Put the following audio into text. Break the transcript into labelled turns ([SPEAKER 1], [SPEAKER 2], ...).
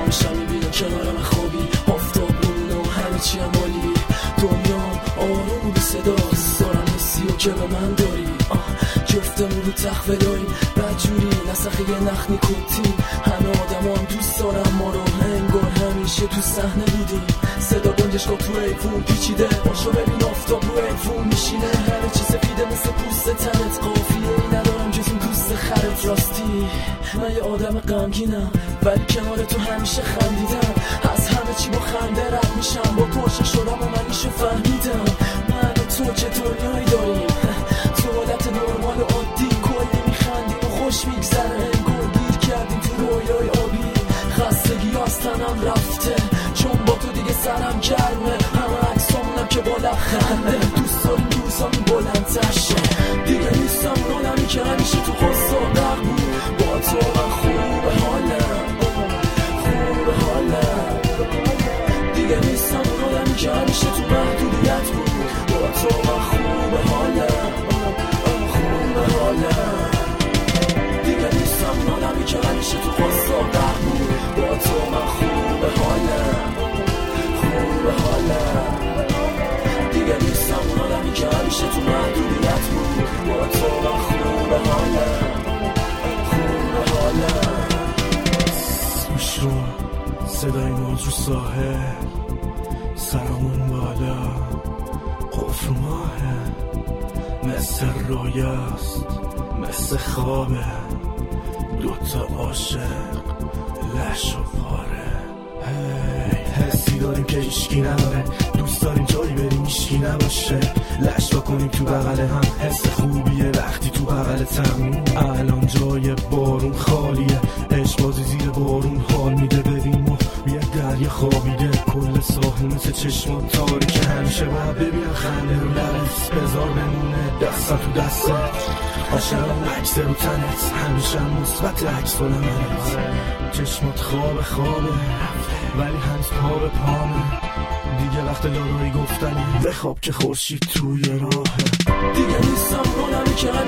[SPEAKER 1] شب میبینم کنارم خوابی آفتاب رونه و همه چی هم عالی دنیا آروم بی صداست دارم حسی و که به من داری جفتمون رو تخت ولاییم بدجوری نسخه یه نخ نیکوتین همه آدم هم دوست دارم ما رو انگار همیشه تو صحنه بودیم صدا گنجشگاه تو ایفون پیچیده باشو ببین آفتاب رو ایفون میشینه همه چی سفیده مثل پوست تنت قافیه ای ندارم جز این دوست خرت راستی من یه آدم غمگینم ولی کنار تو همیشه خندیدم از همه چی با خنده رد میشم با تو شدم و منیشو فهمیدم من و تو چه دنیایی داریم تو حالت نرمال و عادی کلی میخندیم و خوش میگذره انگار گیر کردیم تو رویای آبی خستگی از تنم رفته چون با تو دیگه سرم گرمه همه عکسامونم که با لبخنده دوست داریم روزامون بلندتر شه دیگه نیستم اون آدمی که همیشه تو قصه برق بود با تو من خوب حالم دیگه نیستم اون آدمی که همیشه تو محدودیت بود با تو من خوب حالم دیگه نیستم اون آدمی که همیشه تو قصه برق بود با تو من خوب حالم دیگه نیستم اون آدمی که همیشه تو محدودیت بود با تو من خوب حالم گوش رو صدای موج رو ساحل سرمون بالا قفل ماهه مثل رویاست مثل خوابه دوتا عاشق لش و پاره حسی داریم که هیشکی نداره دوست داریم جایی بریم هیشکی نباشه لش کنیم تو بغل هم حس خوبیه وقتی تو بغلتم الان جای بارون خالیه عشق بازی زیر بارون حال میده ببین ما یه دریا خوابیده کل ساحل مثل چشمات تاریکه همیشه باید ببینم خنده رو لبت بذار بمونه دستم تو دستت عاشقم عکس رو تنت همیشه مثبت عکس منت چشمات خوابه ولی هنوز پا به پامه دیگه وقت دارایی گفتنی بخواب که خورشید توی راهه دیگه نیستم رونمی که